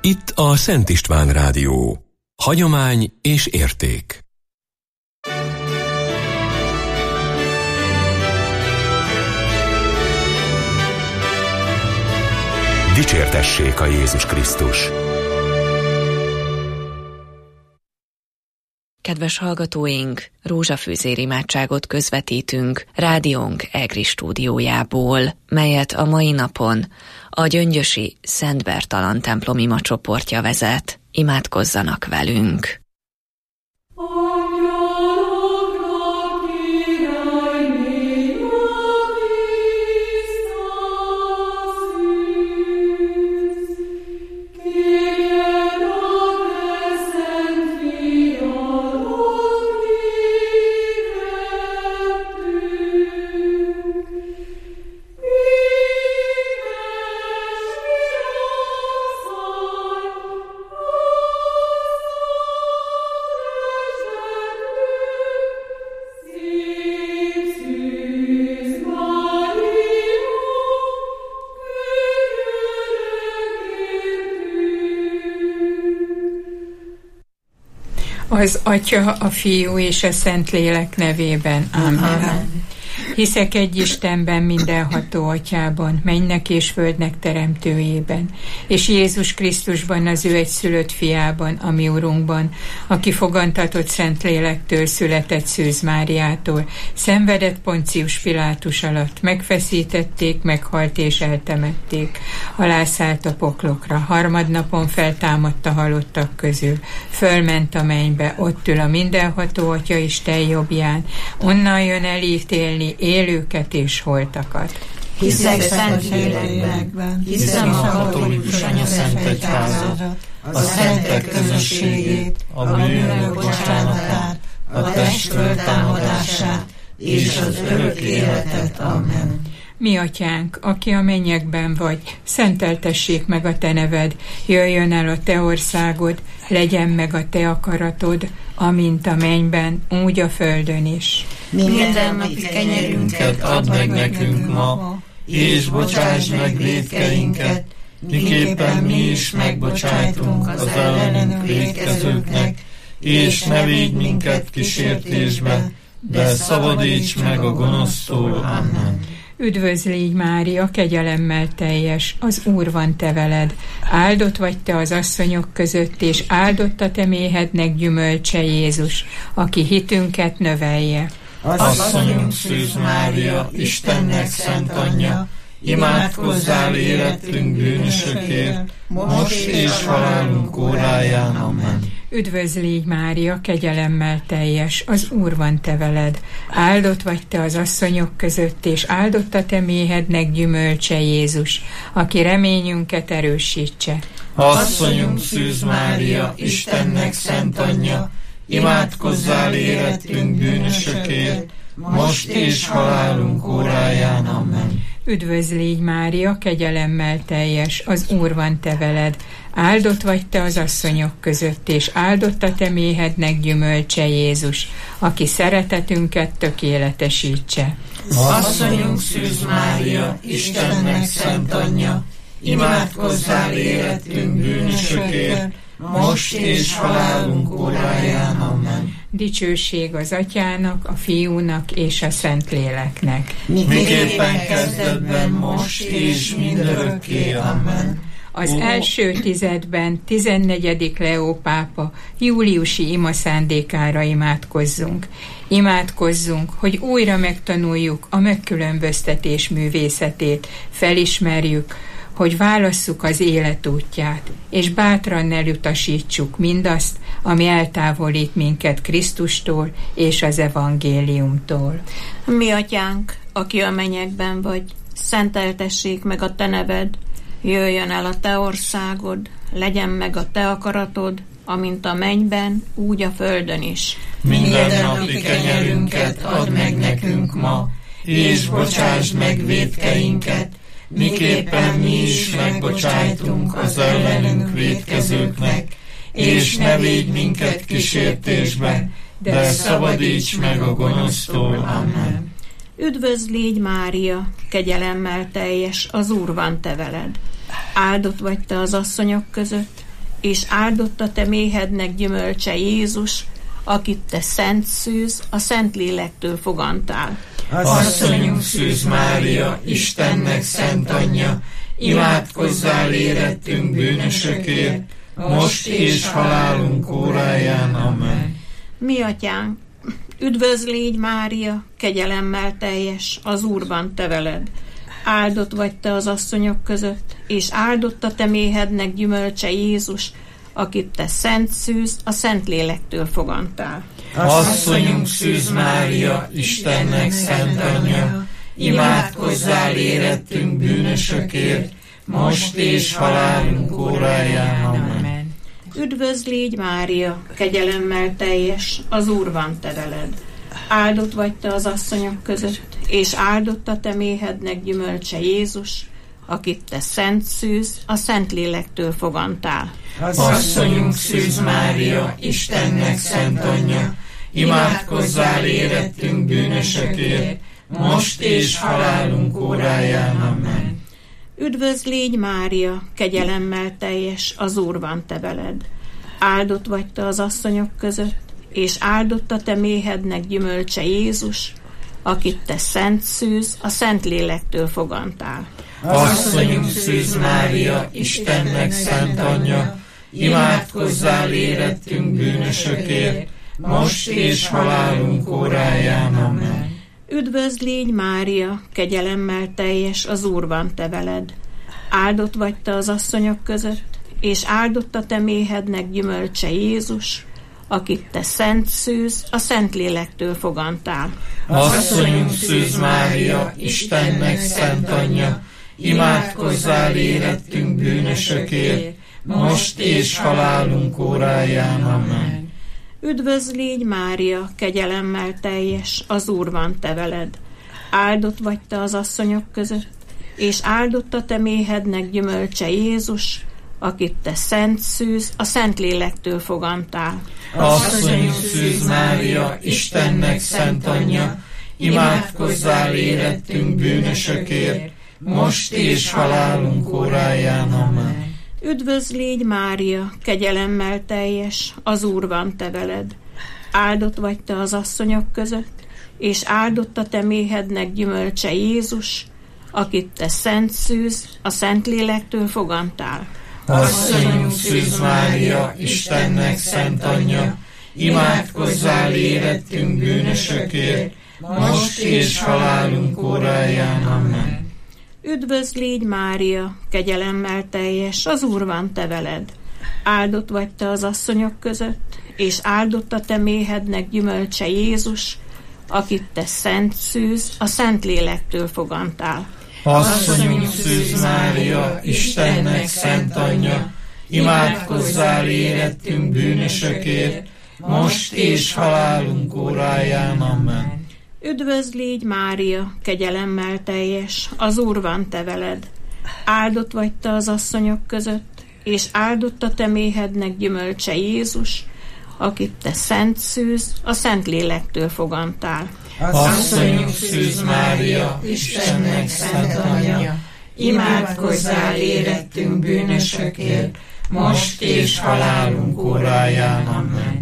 Itt a Szent István Rádió. Hagyomány és érték. Dicsértessék a Jézus Krisztus! Kedves hallgatóink, rózsafűzér imádságot közvetítünk rádiónk EGRI stúdiójából, melyet a mai napon a gyöngyösi Szent Bertalan templom imacsoportja vezet. Imádkozzanak velünk! Az Atya, a Fiú és a Szentlélek nevében. Amen. Hiszek egy Istenben, mindenható Atyában, mennynek és földnek teremtőjében, és Jézus Krisztusban, az ő egyszülött fiában, a mi Urunkban, aki fogantatott Szentlélektől, született Szűz Máriától, szenvedett Poncius Pilátus alatt, megfeszítették, meghalt és eltemették, alászállt a poklokra, harmadnapon feltámadt a halottak közül, fölment a mennybe, ott ül a mindenható Atya Isten jobbján, onnan jön elítélni élőket és holtakat. Hiszek Szentlélekben, hiszem a katolikus anyaszentegyházat, a szentek közösségét, a bűnök bocsánatát, a test föltámadását és az örök életet. Amen. Mi Atyánk, aki a mennyekben vagy, szenteltessék meg a te neved, jöjjön el a te országod, legyen meg a te akaratod, amint a mennyben, úgy a földön is. Mindennapi kenyerünket add meg nekünk ma, és bocsáss meg vétkeinket, miképpen mi is megbocsájtunk az ellenünk vétkezőknek, és ne védj minket kísértésbe, de szabadíts meg a gonosztól. Amen. Üdvözl légy Mária, kegyelemmel teljes, az Úr van te veled. Áldott vagy te az asszonyok között, és áldott a te méhednek gyümölcse Jézus, aki hitünket növelje. Asszonyunk Szűz Mária, Istennek szent anyja, imádkozzál életünk bűnösökért, most és halálunk óráján. Amen. Üdvözl légy Mária, kegyelemmel teljes, az Úr van te veled. Áldott vagy te az asszonyok között, és áldott a te méhednek gyümölcse Jézus, aki reményünket erősítse. Asszonyunk Szűz Mária, Istennek szent anyja, imádkozzál életünk bűnösökért, most és halálunk óráján. Amen. Üdvözl légy Mária, kegyelemmel teljes, az Úr van te veled. Áldott vagy te az asszonyok között, és áldott a te méhednek gyümölcse Jézus, aki szeretetünket tökéletesítse. Asszonyunk Szűz Mária, Istennek szent anyja, imádkozzál életünk bűnösökért, most és halálunk óráján. Amen. Dicsőség az Atyának, a Fiúnak és a Szentléleknek. Miképpen kezdetben, most és mindörökké. Amen. Az első tizedben 14. Leó pápa júliusi imaszándékára imádkozzunk. Imádkozzunk, hogy újra megtanuljuk a megkülönböztetés művészetét, felismerjük, hogy válasszuk az élet útját, és bátran elutasítsuk mindazt, ami eltávolít minket Krisztustól és az evangéliumtól. Mi Atyánk, aki a mennyekben vagy, szenteltessék meg a te neved, jöjjön el a te országod, legyen meg a te akaratod, amint a mennyben, úgy a földön is. Mindennapi kenyerünket add meg nekünk ma, és bocsásd meg vétkeinket, miképpen mi is megbocsájtunk az ellenünk vétkezőknek, és ne védj minket kísértésbe, de szabadíts meg a gonosztól. Amen. Üdvözl légy Mária, kegyelemmel teljes, az Úr van te veled. Áldott vagy te az asszonyok között, és áldott a te méhednek gyümölcse Jézus, akit te szent szűz, a Szentlélektől fogantál. Asszonyunk Szűz Mária, Istennek szent anyja, imádkozzál érettünk bűnösökért, most és halálunk óráján. Amen. Mi atyánk, üdvözl légy Mária, kegyelemmel teljes, az Úrban te veled. Áldott vagy te az asszonyok között, és áldott a te méhednek gyümölcse Jézus, akit te szent szűz, a Szentlélektől fogantál. Asszonyunk Szűz Mária, Istennek szent anyja, imádkozzál érettünk bűnösökért, most és halálunk óráján. Amen. Üdvözl légy Mária, kegyelemmel teljes, az Úr van te veled. Áldott vagy te az asszonyok között, és áldott a te méhednek gyümölcse Jézus, akit te szent szűz, a Szentlélektől fogantál. Asszonyunk Szűz Mária, Istennek szent anyja, imádkozzál érettünk bűnösökért, most és halálunk óráján. Amen. Üdvözl légy Mária, kegyelemmel teljes, az Úr van te veled. Áldott vagy te az asszonyok között, és áldott a te méhednek gyümölcse Jézus, akit te szent szűz, a Szentlélektől fogantál. Asszonyunk Szűz Mária, Istennek szent anyja, imádkozzál érettünk bűnösökért, most és halálunk óráján. Amen. Üdvözl légy Mária, kegyelemmel teljes, az Úr van te veled. Áldott vagy te az asszonyok között, és áldott a te méhednek gyümölcse Jézus, akit te szent szűz, a Szentlélektől fogantál. Asszonyunk Szűz Mária, Istennek szent anyja, imádkozzál érettünk bűnösökért, most és halálunk óráján. Amen. Üdvözl légy Mária, kegyelemmel teljes, az Úr van te veled. Áldott vagy te az asszonyok között, és áldott a te méhednek gyümölcse Jézus, akit te szent szűz, a Szentlélektől fogantál. Asszonyunk Szűz Mária, Istennek szent anyja, imádkozzál érettünk bűnösökért, most és halálunk óráján. Amen. Üdvözl légy Mária, kegyelemmel teljes, az Úr van te veled. Áldott vagy te az asszonyok között, és áldott a te méhednek gyümölcse Jézus, akit te szent szűz, a Szentlélektől fogantál. Asszonyunk Szűz Mária, Istennek szent anyja, imádkozzál érettünk bűnösökért, most és halálunk óráján. Amen. Üdvözl légy Mária, kegyelemmel teljes, az Úr van te veled. Áldott vagy te az asszonyok között, és áldott a te méhednek gyümölcse Jézus, akit te szent szűz, a Szentlélektől fogantál. Asszonyunk Szűz Mária, Istennek szent anyja, imádkozzál érettünk bűnösökért, most és halálunk óráján. Amen. Üdvözl légy Mária, kegyelemmel teljes, az Úr van te veled. Áldott vagy te az asszonyok között, és áldott a te méhednek gyümölcse Jézus, akit te szent szűz, a Szentlélektől fogantál. Asszonyunk Szűz Mária, Istennek szent anyja, imádkozzál érettünk bűnösökért, most és halálunk óráján. Amen.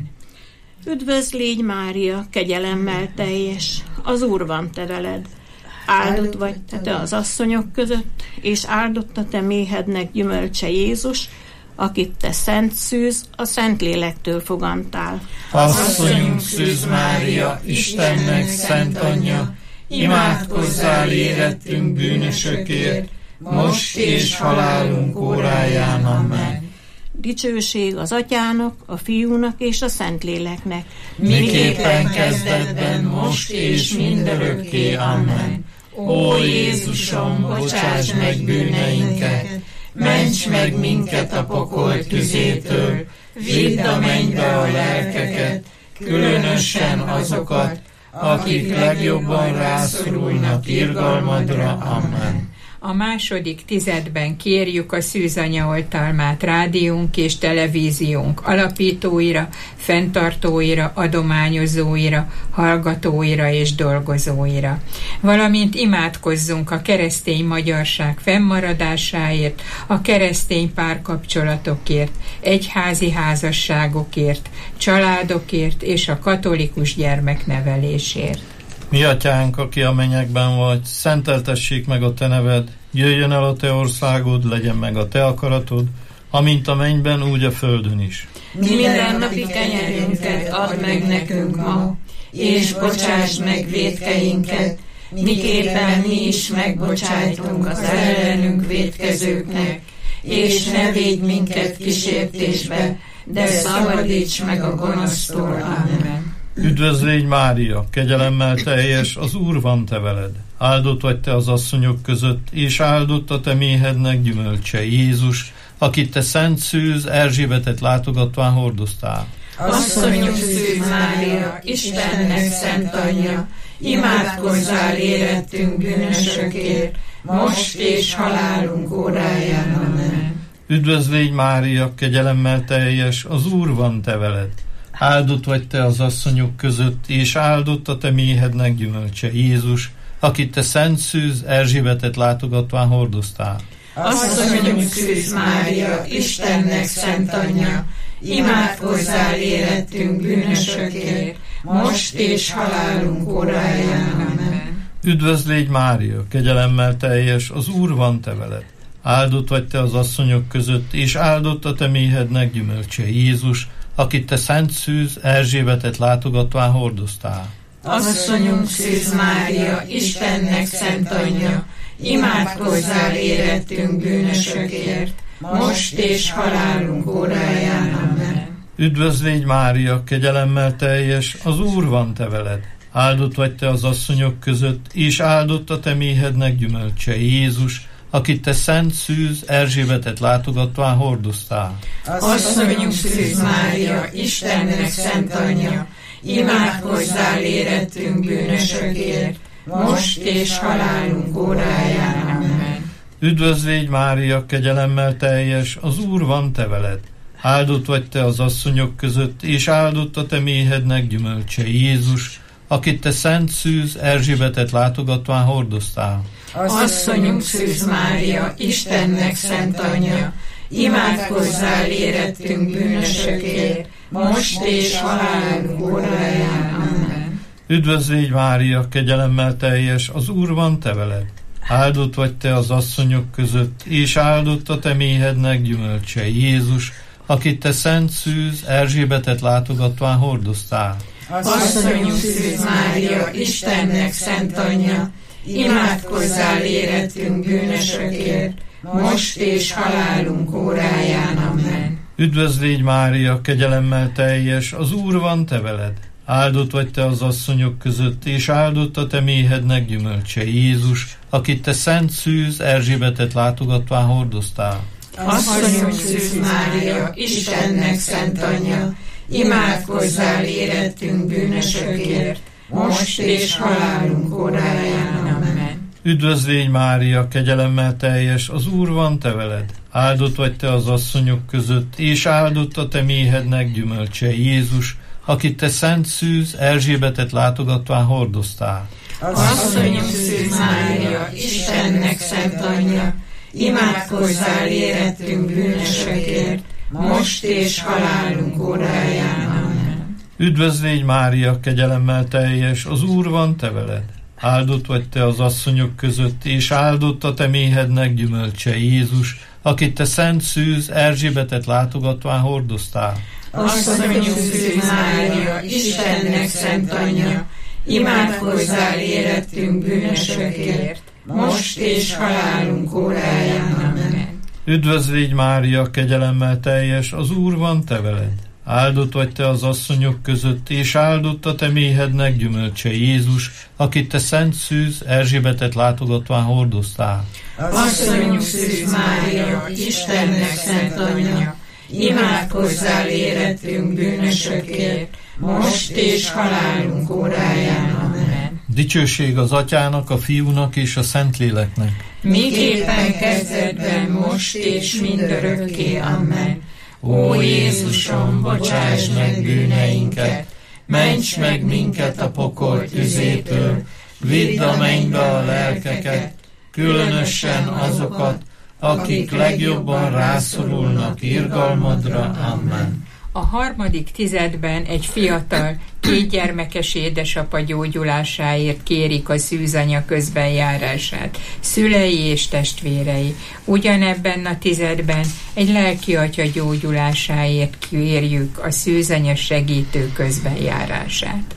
Üdvözl légy Mária, kegyelemmel teljes, az Úr van te veled. Áldott vagy te az asszonyok között, és áldott a te méhednek gyümölcse Jézus, akit te szent szűz, a Szentlélektől fogantál. Asszonyunk Szűz Mária, Istennek szent anyja, imádkozzál érettünk bűnösökért, most és halálunk óráján. Amen. Dicsőség az Atyának, a Fiúnak és a Szentléleknek. Miképpen kezdetben, most és mindörökké. Amen. Ó Jézusom, bocsáss meg bűneinket, ments meg minket a pokol tüzétől, vidd a mennybe a lelkeket, különösen azokat, akik legjobban rászorulnak irgalmadra. Amen. A második tizedben kérjük a Szűzanya oltalmát rádiónk és televíziónk alapítóira, fenntartóira, adományozóira, hallgatóira és dolgozóira. Valamint imádkozzunk a keresztény magyarság fennmaradásáért, a keresztény párkapcsolatokért, egyházi házasságokért, családokért és a katolikus gyermeknevelésért. Mi atyánk, aki a mennyekben vagy, szenteltessék meg a te neved, jöjjön el a te országod, legyen meg a te akaratod, amint a mennyben, úgy a földön is. Mindennapi kenyerünket add meg nekünk ma, és bocsáss meg vétkeinket, miképpen mi is megbocsájtunk az ellenünk vétkezőknek, és ne védj minket kísértésbe, de szabadíts meg a gonosztól. Amen. Üdvözlégy Mária, kegyelemmel teljes, az Úr van te veled. Áldott vagy te az asszonyok között, és áldott a te méhednek gyümölcse, Jézus, akit te szent szűz Erzsébetet látogatván hordoztál. Asszonyok Szűz Mária, Istennek szent anyja, imádkozzál érettünk bűnösökért, most és halálunk óráján. Amen. Üdvözlégy Mária, kegyelemmel teljes, az Úr van te veled. Áldott vagy te az asszonyok között, és áldott a te méhednek gyümölcse, Jézus, akit te szent szűz Erzsébetet látogatván hordoztál. Asszonyok Szűz Mária, Istennek szent anyja, imádkozzál érettünk bűnösökért, most és halálunk óráján. Amen. Üdvözlégy Mária, kegyelemmel teljes, az Úr van te veled. Áldott vagy te az asszonyok között, és áldott a te méhednek gyümölcse, Jézus, akit te szent szűz Erzsébetet látogatván hordoztál. Asszonyunk Szűz Mária, Istennek szent anyja, imádkozzál érettünk bűnösökért, most és halálunk óráján. Amen. Üdvözlégy Mária, kegyelemmel teljes, az Úr van te veled. Áldott vagy te az asszonyok között, és áldott a te méhednek gyümölcse, Jézus, akit te szent szűz Erzsébetet látogatván hordoztál. Asszonyunk Szűz Mária, Istennek szent anyja, imádkozzál érettünk bűnösökért, most és halálunk óráján. Amen. Üdvözlégy Mária, kegyelemmel teljes, az Úr van te veled. Áldott vagy te az asszonyok között, és áldott a te méhednek gyümölcse, Jézus, akit te szent szűz Erzsébetet látogatván hordoztál. Asszonyunk Szűz Mária, Istennek szent anyja, imádkozzál érettünk bűnösökért, most és halálunk óráján. Amen. Üdvözlégy Mária, kegyelemmel teljes, az Úr van te veled. Áldott vagy te az asszonyok között, és áldott a te méhednek gyümölcse, Jézus, akit te szent szűz Erzsébetet látogatván hordoztál. Asszonyunk Szűz Mária, Istennek szent anyja, imádkozzál érettünk bűnösökért, most és halálunk óráján. Amen. Üdvözlégy Mária, kegyelemmel teljes, az Úr van te veled. Áldott vagy te az asszonyok között, és áldott a te méhednek gyümölcse, Jézus, akit te szent szűz Erzsébetet látogatván hordoztál. Asszonyunk Szűz Mária, Istennek szent anyja, imádkozzál érettünk bűnösökért, most és halálunk óráján. Amen. Üdvözlégy Mária, kegyelemmel teljes, az Úr van te veled. Áldott vagy te az asszonyok között, és áldott a te méhednek gyümölcse, Jézus, akit te szent szűz Erzsébetet látogatván hordoztál. Asszonyunk Szűz Mária, Istennek szent anyja, imádkozzál érettünk bűnösökért, most és halálunk óráján. Amen. Üdvözlégy Mária, kegyelemmel teljes, az Úr van te veled. Áldott vagy te az asszonyok között, és áldott a te méhednek gyümölcse, Jézus, akit te szent szűz Erzsébetet látogatván hordoztál. Asszonyunk Szűz Mária, Istennek szent anyja, imádkozzál érettünk bűnösökért, most és halálunk óráján. Amen. Üdvözlégy Mária, kegyelemmel teljes, az Úr van te veled. Áldott vagy te az asszonyok között, és áldott a te méhednek gyümölcse, Jézus, akit te szent szűz Erzsébetet látogatván hordoztál. Asszonyunk Szűz Mária, Istennek szent anyja, imádkozzál érettünk bűnösökért, most és halálunk óráján. Amen. Dicsőség az Atyának, a Fiúnak és a Szentléleknek. Miképpen kezdetben, most és mindörökké. Amen. Ó Jézusom, bocsáss meg bűneinket, ments meg minket a pokol tüzétől, vidd a mennybe a lelkeket, különösen azokat, akik legjobban rászorulnak irgalmadra. Amen. A harmadik tizedben egy fiatal, 2 gyermekes édesapa gyógyulásáért kérik a szűzanya közbenjárását, szülei és testvérei. Ugyanebben a tizedben egy lelkiatya gyógyulásáért kérjük a szűzanya segítő közbenjárását.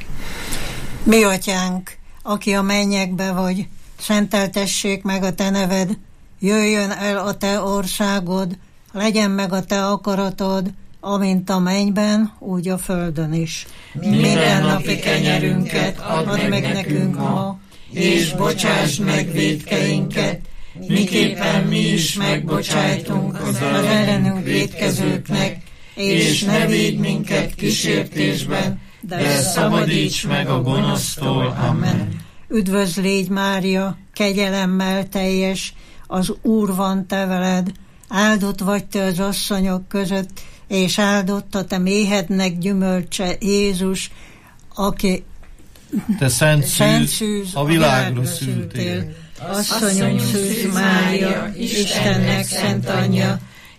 Mi atyánk, aki a mennyekbe vagy, szenteltessék meg a te neved, jöjjön el a te országod, legyen meg a te akaratod, amint a mennyben, úgy a földön is. Mindennapi kenyerünket add meg nekünk ma, és bocsásd meg vétkeinket, miképpen mi is megbocsájtunk az ellenünk vétkezőknek, és ne védj minket kísértésben, de szabadíts meg a gonosztól. Amen. Üdvözl légy, Mária, kegyelemmel teljes, az Úr van te veled, áldott vagy te az asszonyok között, és áldott a te méhednek gyümölcse, Jézus, aki te szent szűz, a világra szültél. Asszonyunk Szűz Mária, Istennek szent anyja,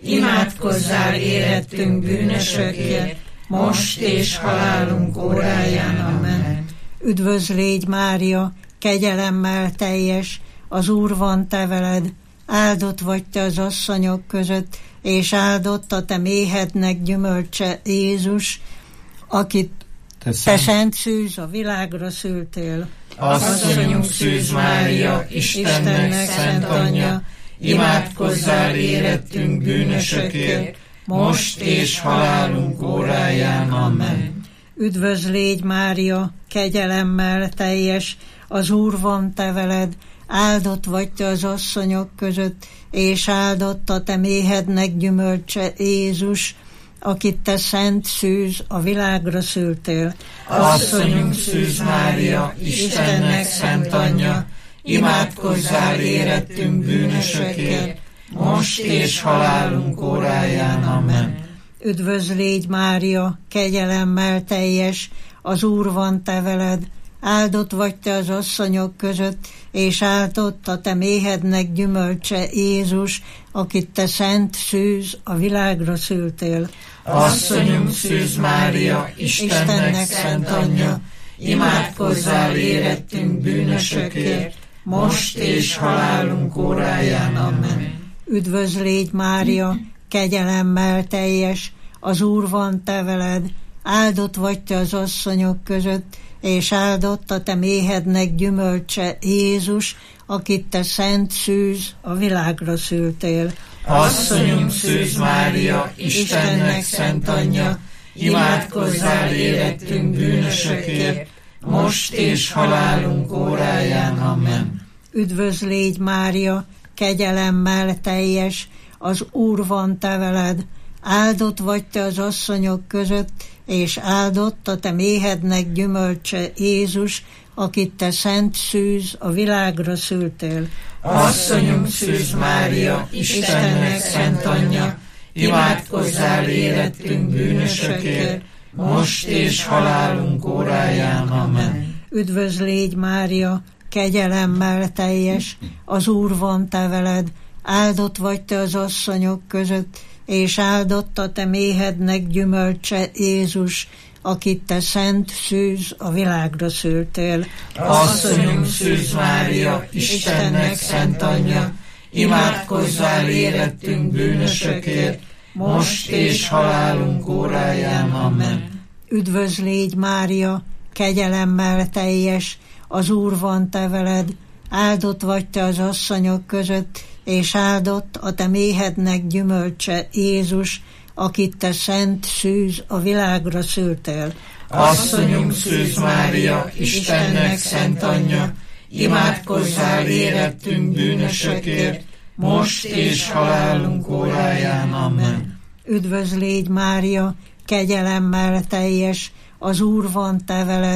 imádkozzál érettünk bűnösökért, most és halálunk óráján. Amen. Üdvözl légy, Mária, kegyelemmel teljes, az Úr van te veled, áldott vagy te az asszonyok között, és áldott a te méhednek gyümölcse, Jézus, akit te szent szűz, a világra szültél. Asszonyunk Szűz Mária, Istennek szent anyja, imádkozzál érettünk bűnösökért, most és halálunk óráján. Amen. Üdvözl légy, Mária, kegyelemmel teljes, az Úr van te veled, áldott vagy te az asszonyok között, és áldott a te méhednek gyümölcse, Jézus, akit te szent szűz, a világra szültél. Asszonyunk Szűz Mária, Istennek szent anyja, imádkozzál érettünk bűnösökért, most és halálunk óráján. Amen. Üdvözl légy, Mária, kegyelemmel teljes, az Úr van te veled, áldott vagy te az asszonyok között, és áldott a te méhednek gyümölcse, Jézus, akit te szent szűz, a világra szültél. Asszonyunk Szűz Mária, Istennek szent anyja, imádkozzál érettünk bűnösökért, most és halálunk óráján. Amen. Üdvözl légy, Mária, kegyelemmel teljes, az Úr van te veled, áldott vagy te az asszonyok között, és áldott a te méhednek gyümölcse, Jézus, akit te szent szűz, a világra szültél. Asszonyunk Szűz Mária, Istennek szent anyja, imádkozzál érettünk bűnösökért, most és halálunk óráján. Amen. Üdvözl légy, Mária, kegyelemmel teljes, az Úr van te veled, áldott vagy te az asszonyok között, és áldott a te méhednek gyümölcse, Jézus, akit te szent szűz, a világra szültél. Asszonyunk Szűz Mária, Istennek szent anyja, imádkozzál érettünk bűnösökért, most és halálunk óráján. Amen. Üdvözl légy, Mária, kegyelemmel teljes, az Úr van te veled, áldott vagy te az asszonyok között, és áldott a te méhednek gyümölcse, Jézus, akit te szent szűz, a világra szültél. Asszonyunk Szűz Mária, Istennek szent anyja, imádkozzál érettünk bűnösökért, most és halálunk óráján. Amen. Üdvözl légy, Mária, kegyelemmel teljes, az Úr van te veled, áldott vagy te az asszonyok között, és áldott a te méhednek gyümölcse, Jézus, akit te szent szűz, a világra szültél. Asszonyunk Szűz Mária, Istennek szent anyja, imádkozzál érettünk bűnösökért, most és halálunk óráján. Amen. Üdvözl légy, Mária, kegyelemmel teljes, az Úr van te veled,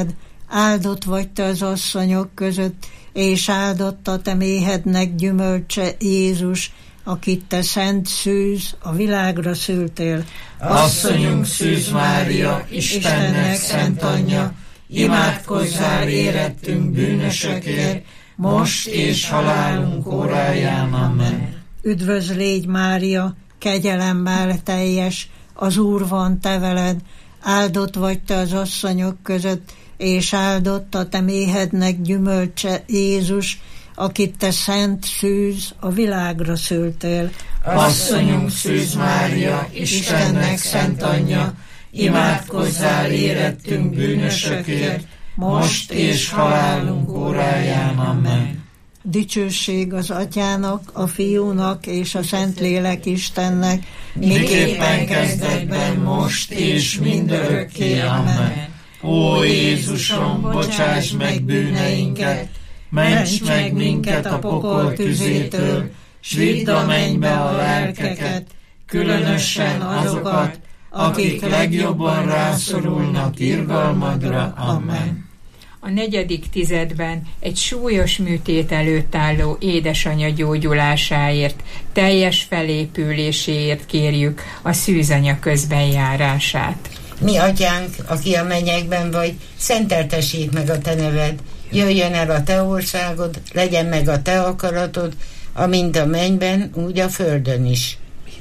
áldott vagy te az asszonyok között, és áldott a te méhednek gyümölcse Jézus, akit te szent szűz, a világra szültél. Asszonyunk Szűz Mária, Istennek szent anyja, imádkozzál érettünk bűnösökért, most és halálunk óráján. Amen. Üdvözl légy Mária, kegyelemmel teljes, az Úr van te veled, áldott vagy te az asszonyok között, és áldott a te méhednek gyümölcse Jézus, akit te szent szűz, a világra szültél. Asszonyunk Szűz Mária, Istennek szent anyja, imádkozzál érettünk bűnösökért, most és halálunk óráján. Amen. Dicsőség az Atyának, a Fiúnak és a Szentlélek Istennek, miképpen kezdetben, most és mindörökké. Amen. Ó Jézusom, bocsáss meg bűneinket, ments meg minket a pokol tüzétől, s vidd a mennybe a lelkeket, különösen azokat, akik legjobban rászorulnak irgalmadra. Amen. A 4. tizedben egy súlyos műtét előtt álló édesanya gyógyulásáért, teljes felépüléséért kérjük a szűzanya közbenjárását. Mi atyánk, aki a mennyekben vagy, szenteltessék meg a te neved, jöjjön el a te országod, legyen meg a te akaratod, amint a mennyben, úgy a földön is.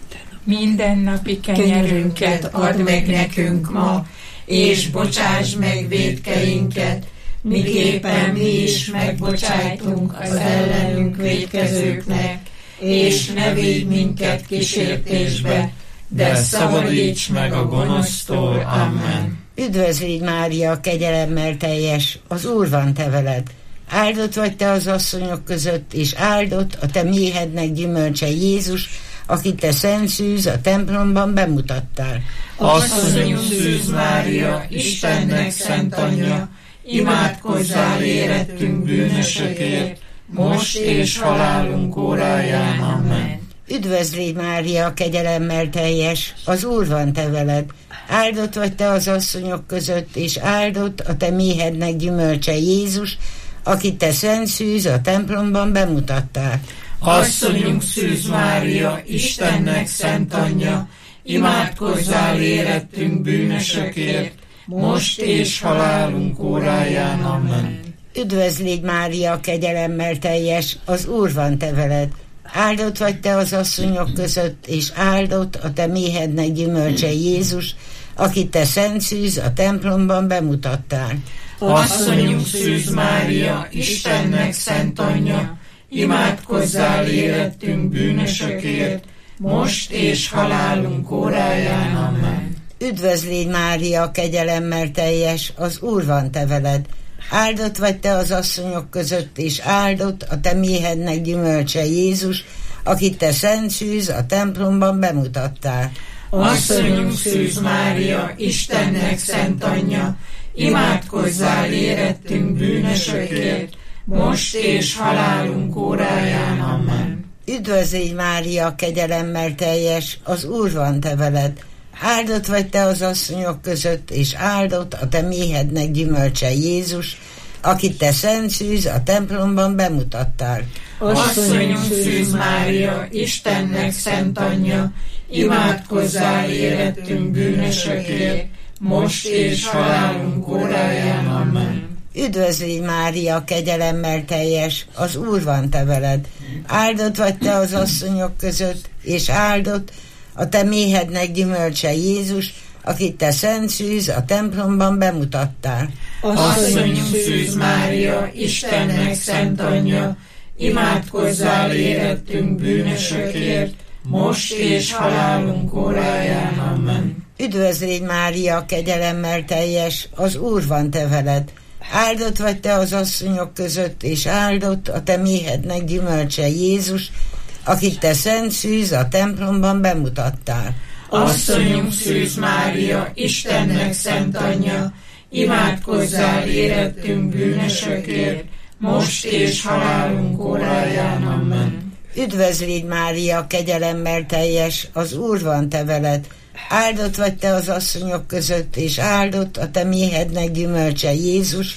Mindennapi kenyerünket add meg nekünk ma, és bocsáss meg vétkeinket, miképpen mi is megbocsájtunk az ellenünk vétkezőknek, és ne védj minket kísértésbe, de szabadíts meg a gonosztól. Amen. Üdvözlégy Mária, kegyelemmel teljes, az Úr van te veled. Áldott vagy te az asszonyok között, és áldott a te méhednek gyümölcse Jézus, akit te szent szűz a templomban bemutattál. Asszonyunk Szűz Mária, Istennek szent anyja, imádkozzál érettünk bűnösökért, most és halálunk óráján. Amen. Üdvözlégy Mária, kegyelemmel teljes, az Úr van te veled. Áldott vagy te az asszonyok között, és áldott a te méhednek gyümölcse Jézus, akit te szent szűz a templomban bemutattál. Asszonyunk Szűz Mária, Istennek szent anyja, imádkozzál érettünk bűnösökért, most és halálunk óráján. Amen. Üdvözlégy Mária, kegyelemmel teljes, az Úr van te veled. Áldott vagy te az asszonyok között, és áldott a te méhednek gyümölcse Jézus, akit te szent szűz a templomban bemutattál. Asszonyunk Szűz Mária, Istennek szent anyja, imádkozzál érettünk bűnösökért, most és halálunk óráján. Amen. Üdvözlégy Mária, kegyelemmel teljes, az Úr van te veled. Áldott vagy te az asszonyok között, és áldott a te méhednek gyümölcse Jézus, akit te szent szűz a templomban bemutattál. Asszonyunk Szűz Mária, Istennek szent anyja, imádkozzál érettünk bűnösökért, most és halálunk óráján. Amen. Üdvözlégy Mária, kegyelemmel teljes, az Úr van te veled. Áldott vagy te az asszonyok között, és áldott a te méhednek gyümölcse Jézus, akit te szent szűz a templomban bemutattál. Asszonyunk Szűz Mária, Istennek szent anyja, imádkozzál érettünk bűnösökért, most és halálunk óráján. Amen. Üdvözlégy Mária, kegyelemmel teljes, az Úr van te veled. Áldott vagy te az asszonyok között, és áldott a te méhednek gyümölcse Jézus, akit te szent szűz a templomban bemutattál. Asszonyunk Szűz Mária, Istennek szent anyja, imádkozzál érettünk bűnösökért, most és halálunk óráján. Amen. Üdvözlégy Mária, kegyelemmel teljes, az Úr van te veled. Áldott vagy te az asszonyok között, és áldott a te méhednek gyümölcse Jézus, akit te szent szűz a templomban bemutattál. Asszonyunk Szűz Mária, Istennek szent anyja, imádkozzál érettünk bűnösökért, most és halálunk óráján. Amen. Üdvözlégy Mária, kegyelemmel teljes, az Úr van te veled. Áldott vagy te az asszonyok között, és áldott a te méhednek gyümölcse Jézus,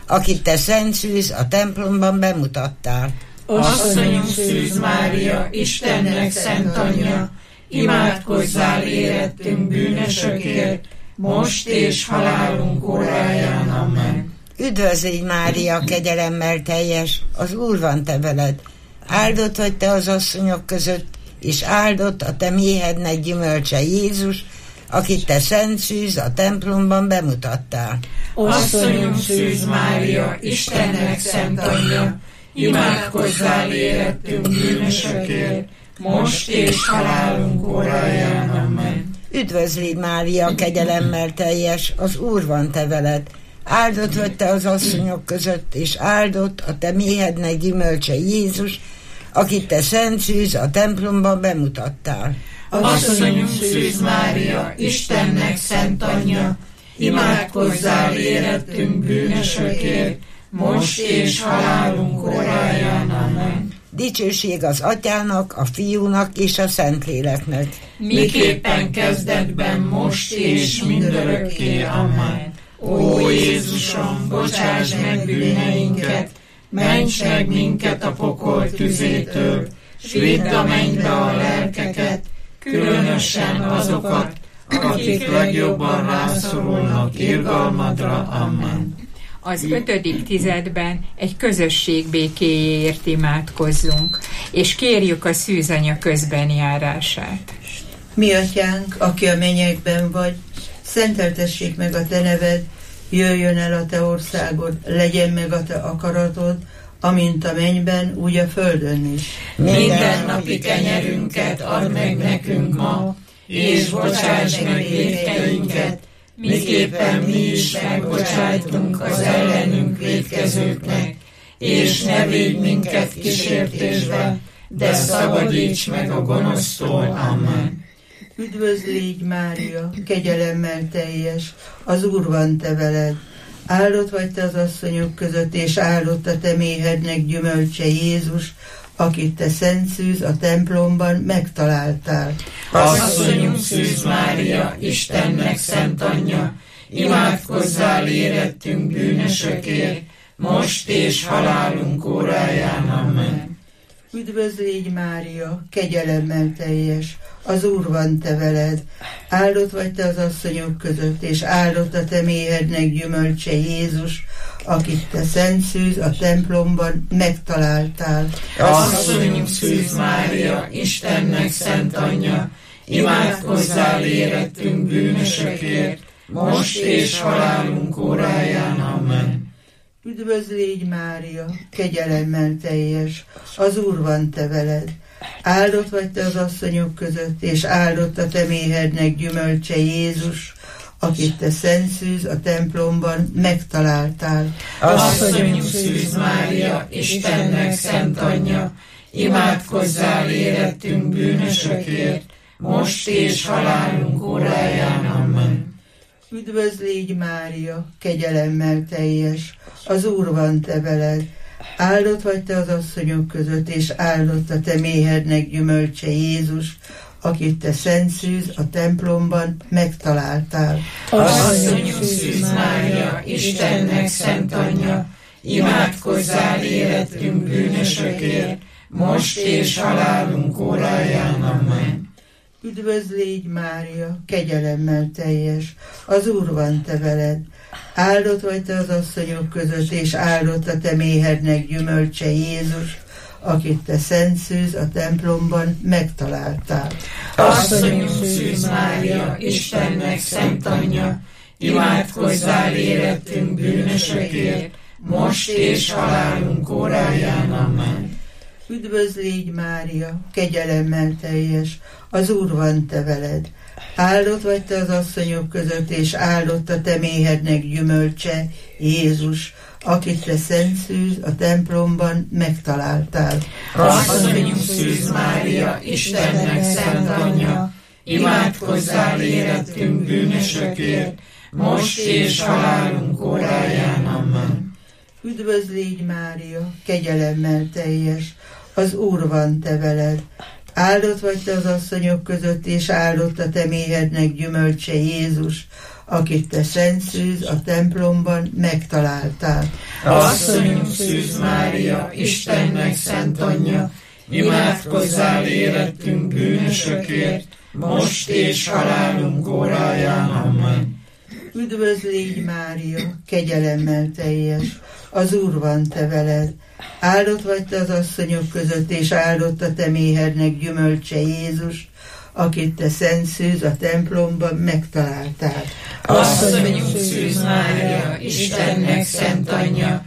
akit te Szent Szűz a templomban bemutattál. Asszonyunk Szűz Mária, Istennek szent anyja, imádkozzál érettünk bűnösökért, most és halálunk óráján. Amen. Üdvözlégy Mária, kegyelemmel teljes, az Úr van te veled. Áldott vagy te az asszonyok között, és áldott a te méhednek gyümölcse Jézus, akit te Szent Szűz a templomban bemutattál. Asszonyunk Szűz Mária, Istennek szent anyja, imádkozzál érettünk bűnösökért, most és halálunk óráján. Amen. Üdvözlégy Mária, kegyelemmel teljes, az Úr van te veled. Áldott vagy te az asszonyok között, és áldott a te méhednek gyümölcse Jézus, akit te Szent Szűz a templomban bemutattál. Asszonyunk Szűz Mária, Istennek szent anyja, imádkozzál érettünk bűnösökért, most és halálunk óráján. Amen. Dicsőség az Atyának, a Fiúnak és a Szentléleknek. Miképpen kezdetben, most és mindörökké. Amen. Ó Jézusom, bocsáss meg bűneinket, ments meg minket a pokol tüzétől, s vidd a mennybe a lelkeket, különösen azokat, akik legjobban rászorulnak irgalmadra. Amen. Az 5. tizedben egy közösség békéjéért imádkozzunk, és kérjük a szűzanya közbenjárását. Mi atyánk, aki a mennyekben vagy, szenteltessék meg a te neved, jöjjön el a te országod, legyen meg a te akaratod, amint a mennyben, úgy a földön is. Minden napi kenyerünket add meg nekünk ma, és bocsáss meg vétkeinket, miképpen mi is megbocsájtunk az ellenünk vétkezőknek, és ne védj minket kísértésbe, de szabadíts meg a gonosztól. Amen. Üdvözlégy Mária, kegyelemmel teljes, az Úr van te veled. Áldott vagy te az asszonyok között, és áldott a te méhednek gyümölcse Jézus, akit te Szent Szűz a templomban megtaláltál. Asszonyunk Szűz Mária, Istennek szent anyja, imádkozzál érettünk bűnösökért, most és halálunk óráján. Amen. Üdvözlégy Mária, kegyelemmel teljes, az Úr van te veled. Áldott vagy te az asszonyok között, és áldott a te méhednek gyümölcse Jézus, akit te Szent Szűz a templomban megtaláltál. Asszonyunk Szűz Mária, Istennek szent anyja, imádkozzál érettünk bűnösökért, most és halálunk óráján. Amen. Üdvözlégy Mária, kegyelemmel teljes, az Úr van te veled. Áldott vagy te az asszonyok között, és áldott a te méhednek gyümölcse Jézus, akit te Szent Szűz a templomban megtaláltál. Asszonyunk Szűz Mária, Istennek szent anyja, imádkozzál érettünk bűnösökért, most és halálunk óráján. Amen. Üdvözlégy Mária, kegyelemmel teljes, az Úr van te veled. Áldott vagy te az asszonyok között, és áldott a te méhednek gyümölcse Jézus, akit te Szent Szűz a templomban megtaláltál. Asszonyunk Szűz Mária, Istennek szent anyja, imádkozzál érettünk bűnösökért, most és halálunk óráján. Amen. Üdvözlégy Mária, kegyelemmel teljes, az Úr van te veled. Áldott vagy te az asszonyok között, és áldott a te méhednek gyümölcse Jézus, akit te Szent Szűz a templomban megtaláltál. Asszonyunk Szűz Mária, Istennek szent anyja, imádkozzál érettünk bűnösökért, most és halálunk óráján. Amen. Üdvözlégy Mária, kegyelemmel teljes, az Úr van te veled. Áldott vagy te az asszonyok között, és áldott a te méhednek gyümölcse Jézus, akit te Szent Szűz a templomban megtaláltál. Asszonyunk Szűz Mária, Istennek szent anyja, imádkozzál érettünk bűnösökért, most és halálunk óráján. Amen. Üdvözlégy Mária, kegyelemmel teljes, az Úr van te veled. Áldott vagy te az asszonyok között, és áldott a te méhednek gyümölcse Jézus, akit te Szent Szűz a templomban megtaláltál. Asszonyunk Szűz Mária, Istennek szent anyja, imádkozzál érettünk bűnösökért, most és halálunk óráján. Amen. Üdvözlégy Mária, kegyelemmel teljes, az Úr van te veled. Áldott vagy te az asszonyok között, és áldott a te méhednek gyümölcse Jézus, akit te Szent Szűz a templomban megtaláltál. Asszonyunk Szűz Mária, Istennek szent anyja,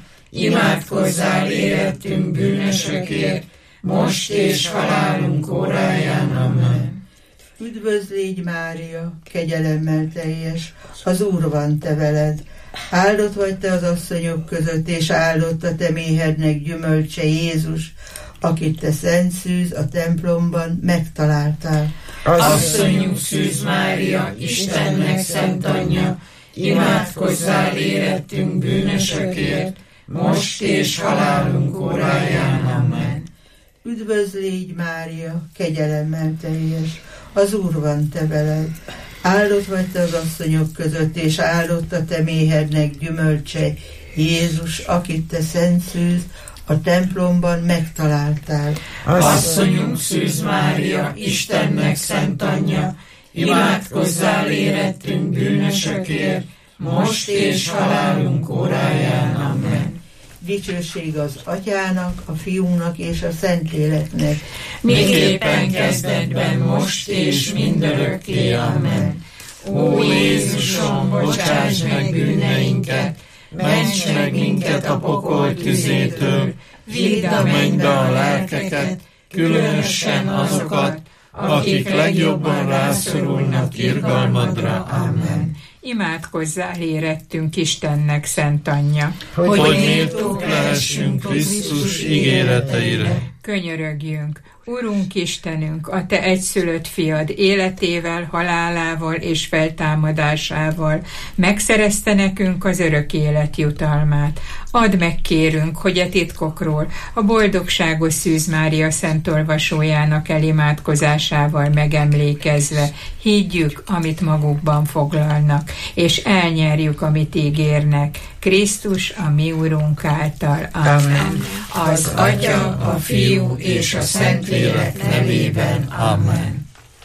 imádkozzál érettünk bűnösökért, most és halálunk óráján. Amen. Üdvözlégy Mária, kegyelemmel teljes, az Úr van te veled. Áldott vagy te az asszonyok között, és áldott a te méhednek gyümölcse Jézus, akit te Szent Szűz a templomban megtaláltál. Asszonyunk Szűz Mária, Istennek szent anyja, imádkozzál érettünk bűnösökért, most és halálunk óráján. Amen. Üdvözlégy Mária, kegyelemmel teljes, az Úr van te veled. Áldott vagy te az asszonyok között, és áldott a te méhednek gyümölcse Jézus, akit te Szent Szűz a templomban megtaláltál. Asszonyunk Szűz Mária, Istennek szent anyja, imádkozzál érettünk bűnösökért, most és halálunk óráján. Amen. Dicsőség az Atyának, a Fiúnak és a Szentléleknek, miképpen kezdetben, most és mindörökké. Amen. Ó Jézusom, bocsáss meg bűneinket, ments meg minket a pokol tüzétől, vidd a mennybe a lelkeket, különösen azokat, akik legjobban rászorulnak irgalmadra. Amen. Imádkozzál érettünk Istennek szent anyja, hogy méltók lehessünk Krisztus ígéreteire. Könyörögjünk, Urunk Istenünk, a te egyszülött fiad életével, halálával és feltámadásával megszerezte nekünk az örök élet jutalmát. Add meg, kérünk, hogy e titkokról a boldogságos Szűz Mária szent olvasójának elimádkozásával megemlékezve higgyük, amit magukban foglalnak, és elnyerjük, amit ígérnek. Krisztus, a mi Urunk által. Amen. Az Atya, a Fiú és a Szentlélek nevében. Amen.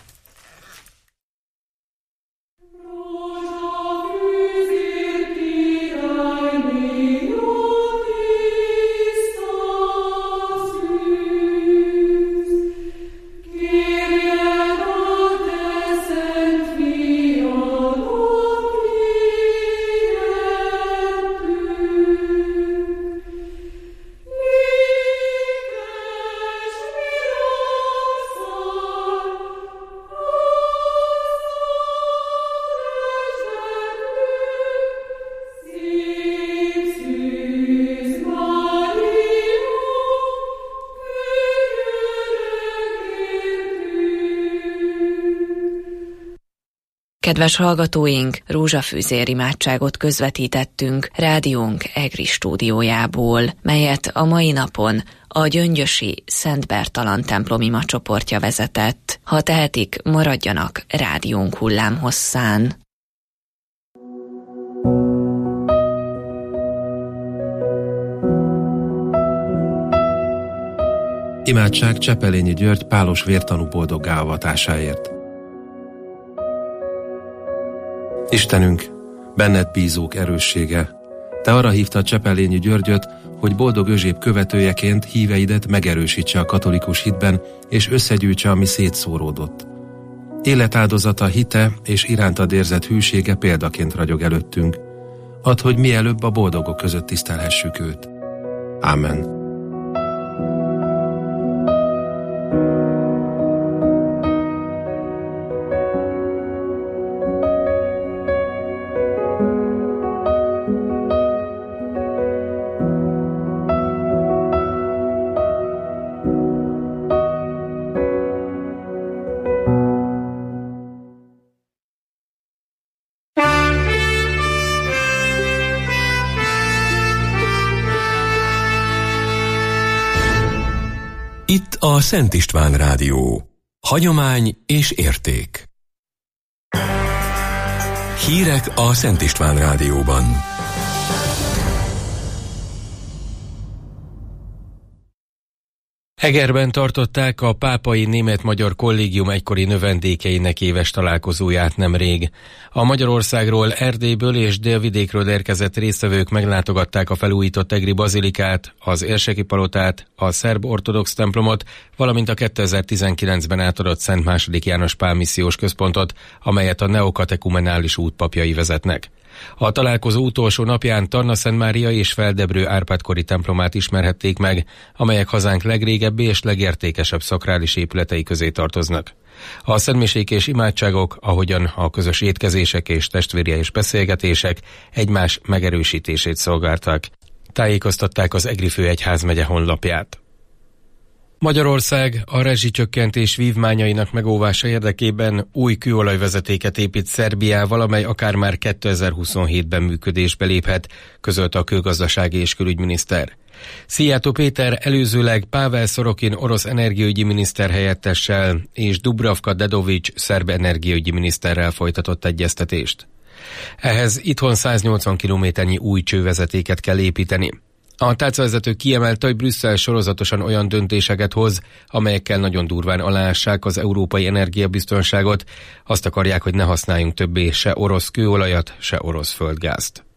Kedves hallgatóink, rózsafűzér imádságot közvetítettünk rádiónk EGRI stúdiójából, melyet a mai napon a gyöngyösi Szent Bertalan templom imacsoportja vezetett. Ha tehetik, maradjanak rádiónk hullámhosszán. Imádság Csepelényi György pálos vértanú boldoggá avatásáért. Istenünk, benned bízók erőssége, te arra hívtad Csepelényi Györgyöt, hogy boldog Özséb követőjeként híveidet megerősítse a katolikus hitben, és összegyűjtse, ami szétszóródott. Életáldozata, hite és irántad érzett hűsége példaként ragyog előttünk. Add, hogy mielőbb a boldogok között tisztelhessük őt. Ámen. Itt a Szent István Rádió. Hagyomány és érték. Hírek a Szent István Rádióban. Egerben tartották a Pápai Német-Magyar Kollégium egykori növendékeinek éves találkozóját nemrég. A Magyarországról, Erdélyből és délvidékről érkezett résztvevők meglátogatták a felújított egri bazilikát, az érseki palotát, a szerb ortodox templomot, valamint a 2019-ben átadott Szent II. János Pál missziós központot, amelyet a neokatekumenális útpapjai vezetnek. A találkozó utolsó napján Tarna-Szent Mária és Feldebrő Árpád-kori templomát ismerhették meg, amelyek hazánk legrégebbi és legértékesebb szakrális épületei közé tartoznak. A szentmisék és imádságok, ahogyan a közös étkezések és testvéries beszélgetések egymás megerősítését szolgálták. Tájékoztatták az Egri Főegyházmegye honlapját. Magyarország a rezsicsökkentés vívmányainak megóvása érdekében új kőolajvezetéket épít Szerbiával, amely akár már 2027-ben működésbe léphet, közölte a külgazdasági és külügyminiszter. Szijjártó Péter előzőleg Pável Szorokin orosz energiaügyi miniszter helyettessel és Dubravka Dedovics szerb energiaügyi miniszterrel folytatott egyeztetést. Ehhez itthon 180 kilométernyi új csővezetéket kell építeni. A tárcavezető kiemelte, hogy Brüsszel sorozatosan olyan döntéseket hoz, amelyekkel nagyon durván aláássák az európai energiabiztonságot. Azt akarják, hogy ne használjunk többé se orosz kőolajat, se orosz földgázt.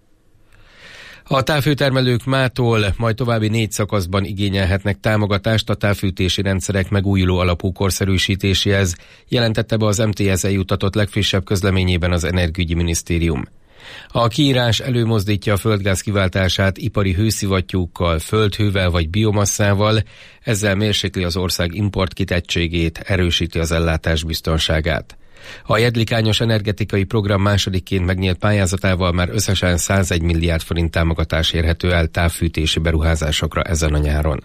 A távfőtermelők mától majd további 4 szakaszban igényelhetnek támogatást a távfűtési rendszerek megújuló alapú korszerűsítéséhez, jelentette be az MTS-e juttatott legfrissebb közleményében az Energiaügyi Minisztérium. A kiírás előmozdítja a földgáz kiváltását ipari hőszivattyúkkal, földhővel vagy biomasszával, ezzel mérsékli az ország importkitettségét, erősíti az ellátás biztonságát. A jedlikányos energetikai program másodikként megnyílt pályázatával már összesen 101 milliárd forint támogatás érhető el távfűtési beruházásokra ezen a nyáron.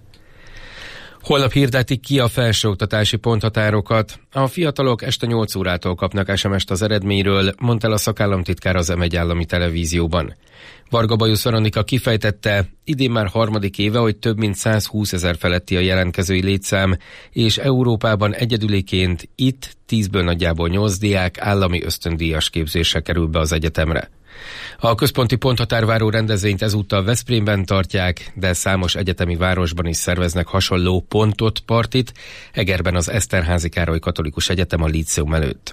Holnap hirdetik ki a felsőoktatási ponthatárokat. A fiatalok este 8 órától kapnak SMS-t az eredményről, mondta el a szakállamtitkár az M1 állami televízióban. Varga Bajusz Veronika kifejtette, idén már harmadik éve, hogy több mint 120 000 feletti a jelentkezői létszám, és Európában egyedüliként itt 10-ből nagyjából 8 diák állami ösztöndíjas képzésre kerül be az egyetemre. A központi ponthatárváró rendezvényt ezúttal Veszprémben tartják, de számos egyetemi városban is szerveznek hasonló pontot, partit, Egerben az Eszterházy Károly Katolikus Egyetem a líceum előtt.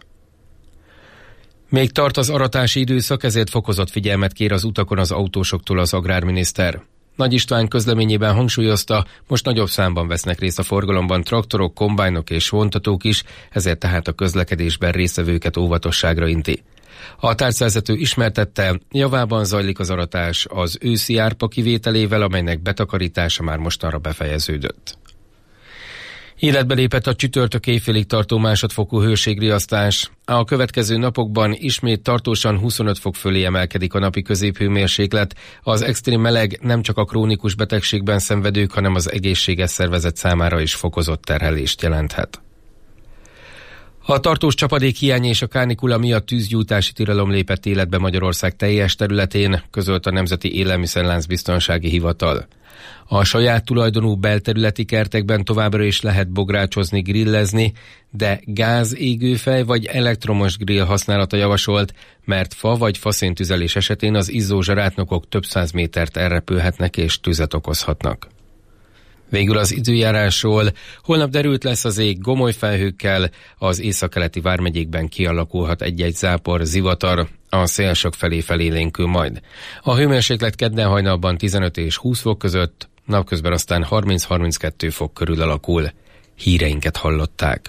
Még tart az aratási időszak, ezért fokozott figyelmet kér az utakon az autósoktól az agrárminiszter. Nagy István közleményében hangsúlyozta, most nagyobb számban vesznek részt a forgalomban traktorok, kombájnok és vontatók is, ezért tehát a közlekedésben résztvevőket óvatosságra inti. A tárcavezető ismertette, javában zajlik az aratás az őszi árpa kivételével, amelynek betakarítása már mostanra befejeződött. Életbe lépett a csütörtök éjfélig tartó másodfokú hőségriasztás. A következő napokban ismét tartósan 25 fok fölé emelkedik a napi középhőmérséklet. Az extrém meleg nem csak a krónikus betegségben szenvedők, hanem az egészséges szervezet számára is fokozott terhelést jelenthet. A tartós csapadék hiány és a kánikula miatt tűzgyújtási tilalom lépett életbe Magyarország teljes területén, közölt a Nemzeti Élelmiszerlánc Biztonsági Hivatal. A saját tulajdonú belterületi kertekben továbbra is lehet bográcsozni, grillezni, de gázégőfej vagy elektromos grill használata javasolt, mert fa vagy faszéntüzelés esetén az izzó zsarátnokok több 100 métert elrepülhetnek és tüzet okozhatnak. Végül az időjárásról. Holnap derült lesz az ég gomoly felhőkkel, az északkeleti vármegyékben kialakulhat egy-egy zápor, zivatar, a szél sok felé felélénkül majd. A hőmérséklet kedden hajnalban 15 és 20 fok között, napközben aztán 30-32 fok körül alakul. Híreinket hallották.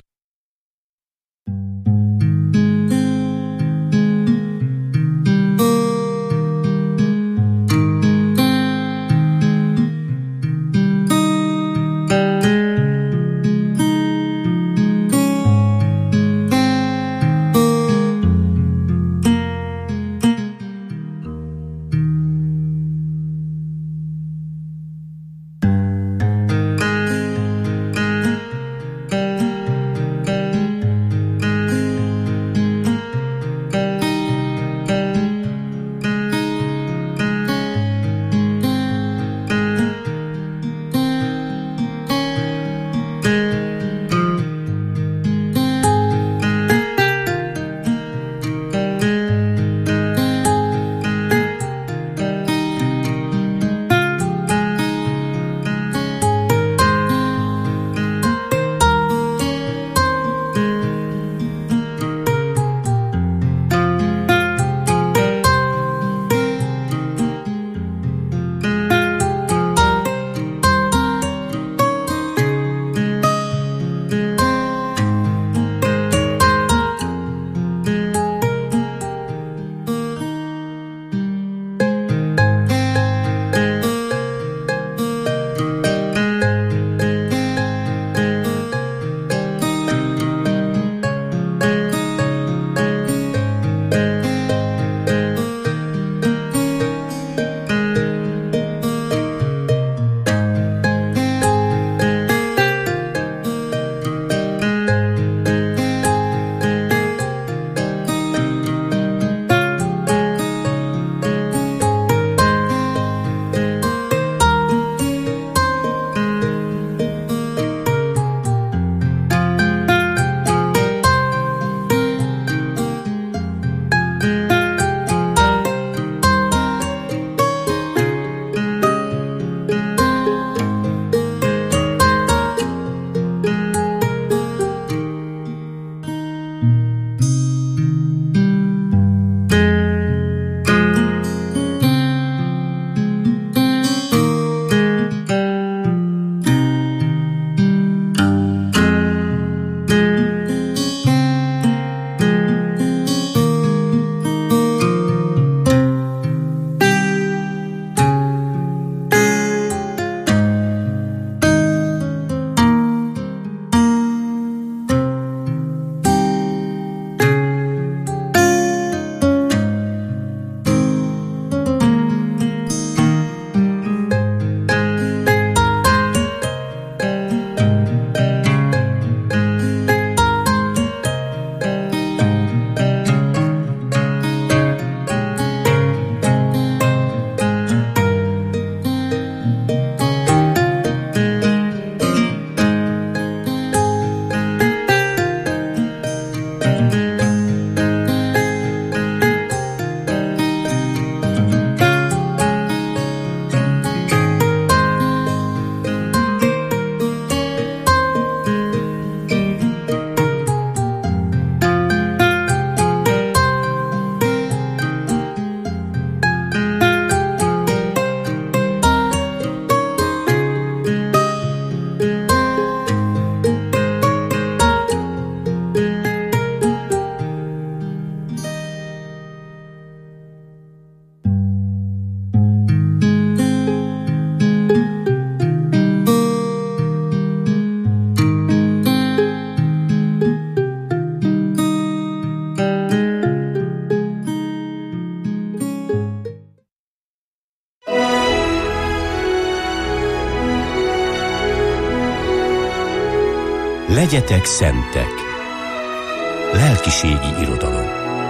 Legyetek szentek. Lelkiségi irodalom.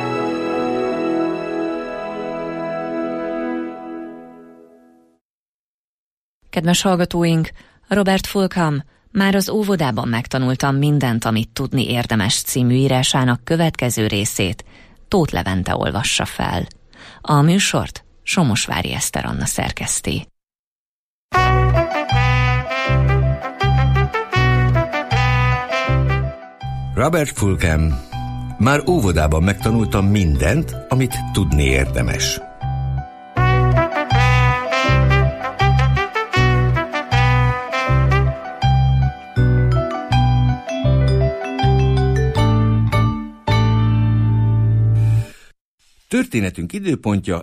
Kedves hallgatóink, Robert Fulgham már az óvodában megtanultam mindent, amit tudni érdemes című írásának következő részét Tóth Levente olvassa fel. A műsort Somosvári Eszter Anna szerkeszti. Robert Fulgham. Már óvodában megtanultam mindent, amit tudni érdemes. Történetünk időpontja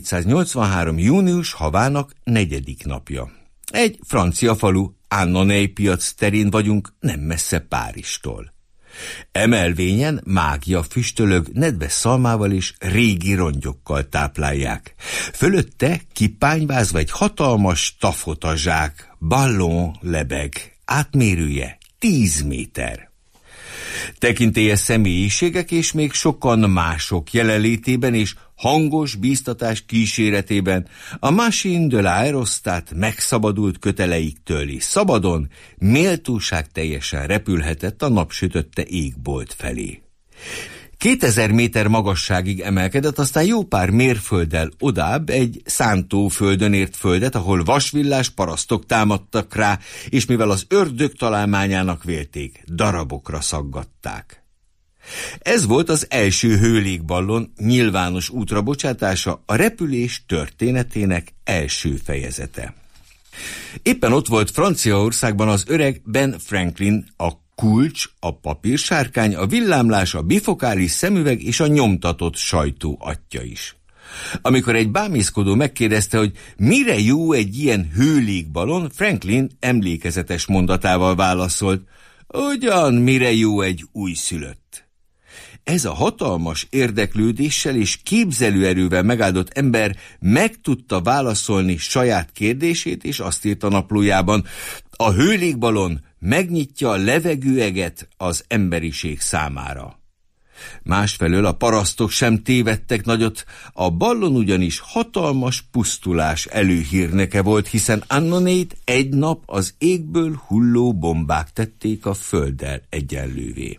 1783. június havának 4. napja. Egy francia falu, Annonay piac terén vagyunk, nem messze Párizstól. Emelvényen mágia füstölög, nedves szalmával és régi rongyokkal táplálják. Fölötte kipányvázva egy hatalmas tafotazsák, ballon lebeg, átmérője 10 méter. Tekintélyes személyiségek és még sokan mások jelenlétében és hangos bíztatás kíséretében a Machine de l'Aérostat megszabadult köteleiktől és szabadon, méltóságteljesen repülhetett a napsütötte égbolt felé. 2000 méter magasságig emelkedett, aztán jó pár mérfölddel odább egy szántóföldön ért földet, ahol vasvillás parasztok támadtak rá, és mivel az ördög találmányának vélték, darabokra szaggatták. Ez volt az első hőlégballon nyilvános útra bocsátása, a repülés történetének első fejezete. Éppen ott volt Franciaországban az öreg Ben Franklin, a kulcs, a papírsárkány, a villámlás, a bifokális szemüveg és a nyomtatott sajtó atya is. Amikor egy bámészkodó megkérdezte, hogy mire jó egy ilyen hőlégballon, Franklin emlékezetes mondatával válaszolt: ugyan mire jó egy újszülött. Ez a hatalmas érdeklődéssel és képzelőerővel megáldott ember meg tudta válaszolni saját kérdését, és azt írt a naplójában: a hőlégballon megnyitja a levegőeget az emberiség számára. Másfelől a parasztok sem tévedtek nagyot, a ballon ugyanis hatalmas pusztulás előhírneke volt, hiszen Annonayt egy nap az égből hulló bombák tették a földdel egyenlővé.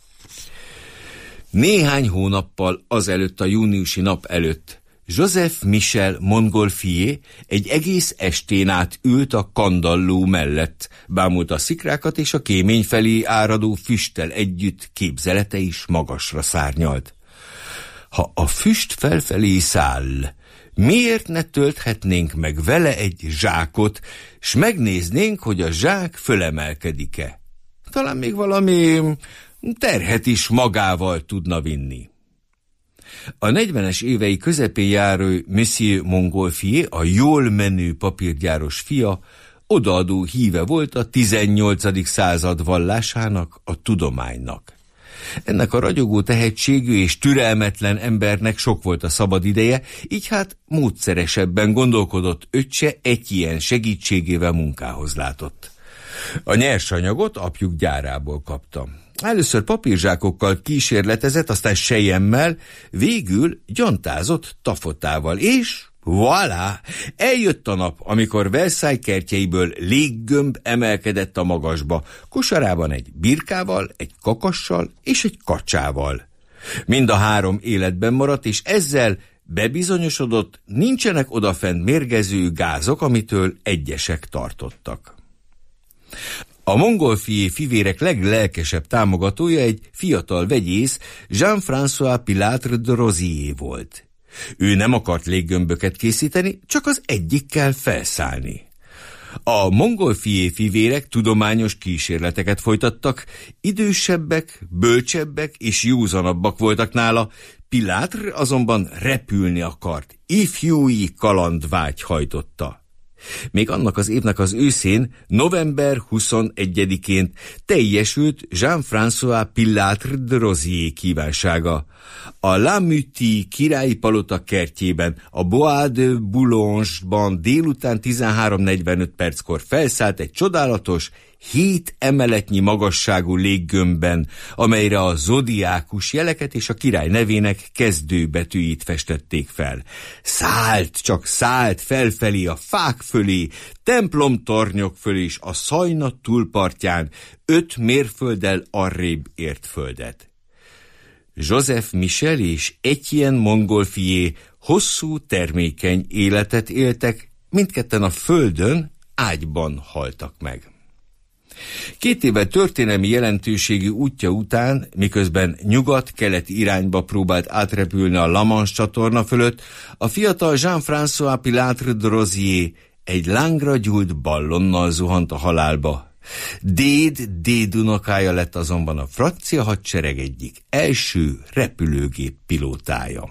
Néhány hónappal azelőtt, a júniusi nap előtt Joseph Michel Montgolfier egy egész estén át ült a kandalló mellett, bámult a szikrákat, és a kémény felé áradó füsttel együtt képzelete is magasra szárnyalt. Ha a füst felfelé száll, miért ne tölthetnénk meg vele egy zsákot, s megnéznénk, hogy a zsák fölemelkedik-e? Talán még valami terhet is magával tudna vinni. A 40-es évei közepén járó Monsieur Montgolfier, a jól menő papírgyáros fia, odaadó híve volt a 18. század vallásának, a tudománynak. Ennek a ragyogó tehetségű és türelmetlen embernek sok volt a szabad ideje, így hát módszeresebben gondolkodott öccse Etienne segítségével munkához látott. A nyersanyagot apjuk gyárából kapta. Először papírzsákokkal kísérletezett, aztán selyemmel, végül gyantázott tafotával, és voilà! Eljött a nap, amikor Versailles kertjeiből léggömb emelkedett a magasba, kosarában egy birkával, egy kakassal és egy kacsával. Mind a 3 életben maradt, és ezzel bebizonyosodott, nincsenek odafent mérgező gázok, amitől egyesek tartottak. A Montgolfier fivérek leglelkesebb támogatója egy fiatal vegyész, Jean-François Pilatre de Rosier volt. Ő nem akart léggömböket készíteni, csak az egyikkel felszállni. A Montgolfier fivérek tudományos kísérleteket folytattak, idősebbek, bölcsebbek és józanabbak voltak nála, Pilatre azonban repülni akart, ifjúi kalandvágy hajtotta. Még annak az évnek az őszén, november 21-én teljesült Jean-François Pilâtre de Rozier kívánsága. A Lamüty királyi palota kertjében, a Bois de Boulogne-ban délután 13:45 felszállt egy csodálatos, 7 emeletnyi magasságú léggömbben, amelyre a zodiákus jeleket és a király nevének kezdőbetűit festették fel. Szállt felfelé a fák fölé, templomtornyok fölé és a Szajna túlpartján 5 mérfölddel arrébb ért földet. Joseph Michel és Etienne Montgolfier hosszú, termékeny életet éltek, mindketten a földön ágyban haltak meg. 2 évvel történelmi jelentőségű útja után, miközben nyugat-keleti irányba próbált átrepülni a La Manche csatorna fölött, a fiatal Jean-François Pilâtre de Rozier egy lángra gyújt ballonnal zuhant a halálba. Dédunokája lett azonban a francia hadsereg egyik első repülőgép pilótája.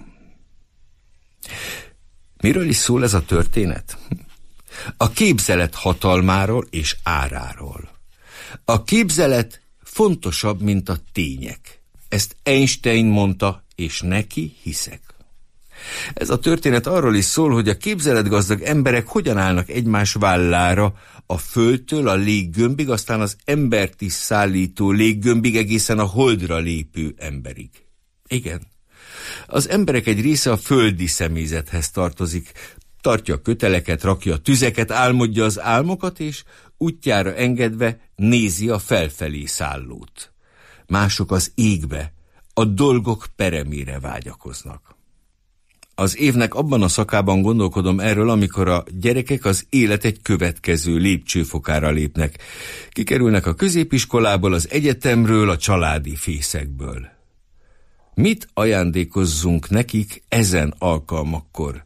Miről is szól ez a történet? A képzelet hatalmáról és áráról. A képzelet fontosabb, mint a tények. Ezt Einstein mondta, és neki hiszek. Ez a történet arról is szól, hogy a képzeletgazdag emberek hogyan állnak egymás vállára, a földtől a léggömbig, aztán az embert is szállító léggömbig, egészen a holdra lépő emberig. Igen, az emberek egy része a földi személyzethez tartozik, tartja a köteleket, rakja a tüzeket, álmodja az álmokat, és útjára engedve nézi a felfelé szállót. Mások az égbe, a dolgok peremére vágyakoznak. Az évnek abban a szakában gondolkodom erről, amikor a gyerekek az élet egy következő lépcsőfokára lépnek. Kikerülnek a középiskolából, az egyetemről, a családi fészekből. Mit ajándékozzunk nekik ezen alkalmakkor?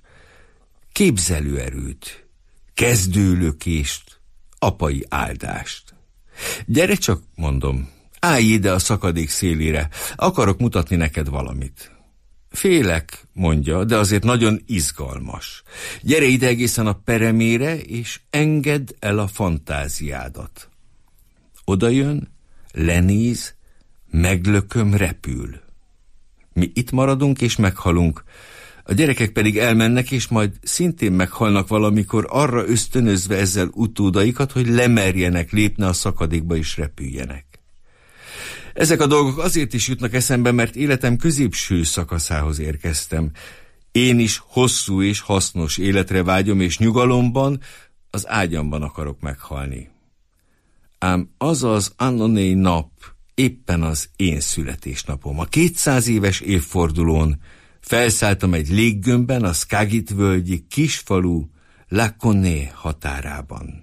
Képzelőerőt, kezdőlökést, apai áldást. Gyere csak, mondom, állj ide a szakadék szélére, akarok mutatni neked valamit. Félek, mondja, de azért nagyon izgalmas. Gyere ide egészen a peremére, és engedd el a fantáziádat. Oda jön, lenéz, meglököm, repül. Mi itt maradunk és meghalunk, a gyerekek pedig elmennek, és majd szintén meghalnak valamikor, arra ösztönözve ezzel utódaikat, hogy lemerjenek lépni a szakadékba és repüljenek. Ezek a dolgok azért is jutnak eszembe, mert életem középső szakaszához érkeztem. Én is hosszú és hasznos életre vágyom, és nyugalomban, az ágyamban akarok meghalni. Ám az az Annonay nap éppen az én születésnapom. A 200 éves évfordulón felszálltam egy léggömbben a Skagit völgyi kisfalu Laconé határában.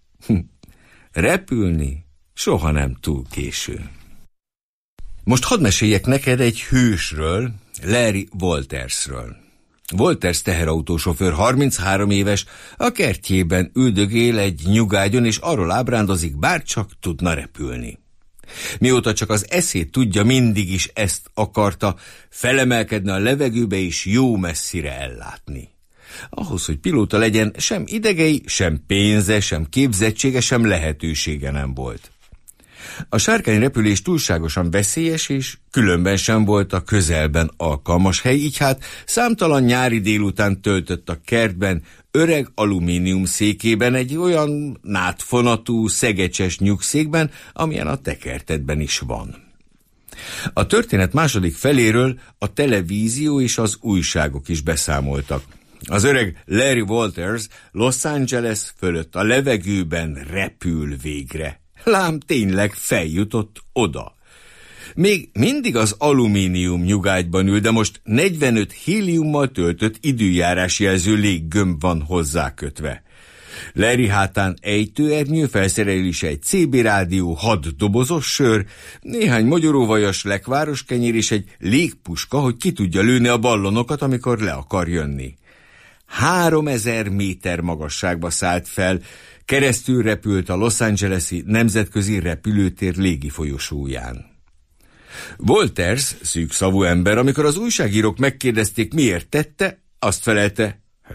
Repülni soha nem túl késő. Most hadd meséljek neked egy hősről, Larry Waltersről. Walters teherautósofőr, 33 éves, a kertjében üldögél egy nyugágyon, és arról ábrándozik, bárcsak tudna repülni. Mióta csak az eszét tudja, mindig is ezt akarta, felemelkedni a levegőbe és jó messzire ellátni. Ahhoz, hogy pilóta legyen, sem idegei, sem pénze, sem képzettsége, sem lehetősége nem volt. A sárkányrepülés túlságosan veszélyes, és különben sem volt a közelben alkalmas hely, így hát számtalan nyári délután töltött a kertben, öreg alumínium székében, egy olyan nátfonatú, szegecses nyugszékben, amilyen a tekertetben is van. A történet második feléről a televízió és az újságok is beszámoltak. Az öreg Larry Walters Los Angeles fölött a levegőben repül végre. Lám tényleg feljutott oda. Még mindig az alumínium nyugágyban ül, de most 45 héliummal töltött időjárásjelző léggömb van hozzákötve. Larry hátán ejtőernyő, felszerelése egy CB rádió, 6 dobozos sör, néhány mogyoróvajas lekváros kenyér és egy légpuska, hogy ki tudja lőni a ballonokat, amikor le akar jönni. 3000 méter magasságba szállt fel, keresztül repült a Los Angeles-i nemzetközi repülőtér légifolyosóján. Walters, szűkszavú ember, amikor az újságírók megkérdezték, miért tette, azt felelte,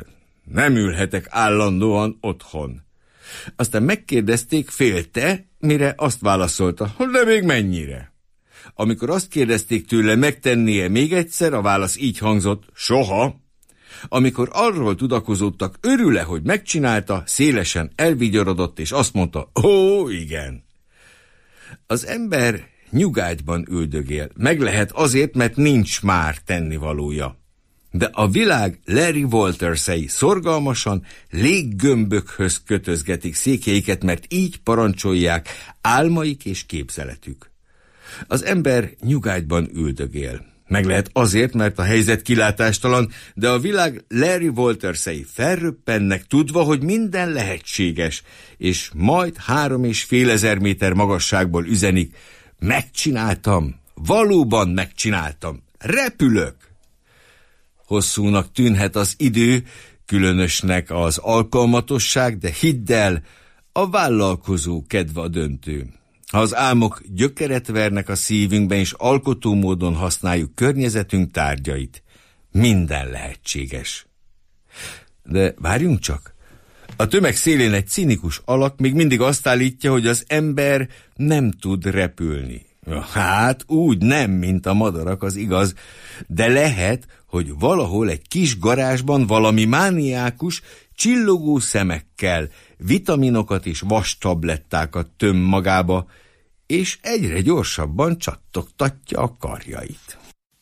Nem ülhetek állandóan otthon. Aztán megkérdezték, félte, mire azt válaszolta, hogy de még mennyire. Amikor azt kérdezték tőle, megtennie még egyszer, a válasz így hangzott, soha. Amikor arról tudakozottak, örül-e, hogy megcsinálta, szélesen elvigyorodott, és azt mondta, ó, igen. Az ember nyugágyban üldögél. Meg lehet azért, mert nincs már tennivalója. De a világ Larry Waltersei szorgalmasan léggömbökhöz kötözgetik székeiket, mert így parancsolják álmaik és képzeletük. Az ember nyugágyban üldögél. Meg lehet azért, mert a helyzet kilátástalan, de a világ Larry Waltersei felröppennek, tudva, hogy minden lehetséges, és majd 3500 méter magasságból üzenik, megcsináltam, valóban megcsináltam, repülök. Hosszúnak tűnhet az idő, különösnek az alkalmatosság, de hidd el, a vállalkozó kedve a döntő. Ha az álmok gyökeret vernek a szívünkben, és alkotó módon használjuk környezetünk tárgyait, minden lehetséges. De várjunk csak! A tömeg szélén egy cinikus alak még mindig azt állítja, hogy az ember nem tud repülni. Hát úgy nem, mint a madarak, az igaz, de lehet, hogy valahol egy kis garázsban valami mániákus, csillogó szemekkel vitaminokat és vastablettákat töm magába, és egyre gyorsabban csattogtatja a karjait.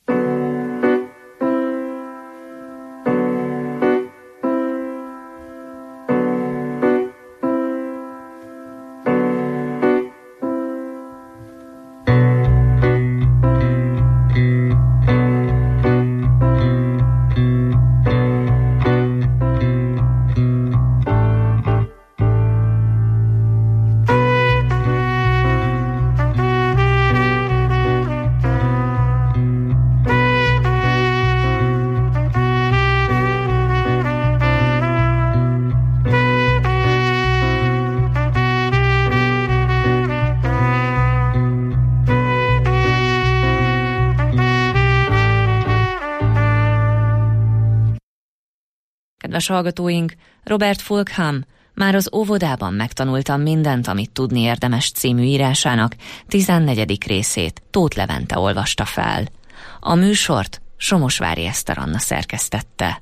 Kedves hallgatóink, Robert Fulgham már az óvodában megtanultam mindent, amit tudni érdemes című írásának 14. részét Tóth Levente olvasta fel. A műsort Somosvári Eszter Anna szerkesztette.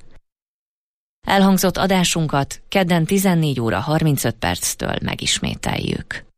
Elhangzott adásunkat kedden 14 óra 35 perctől megismételjük.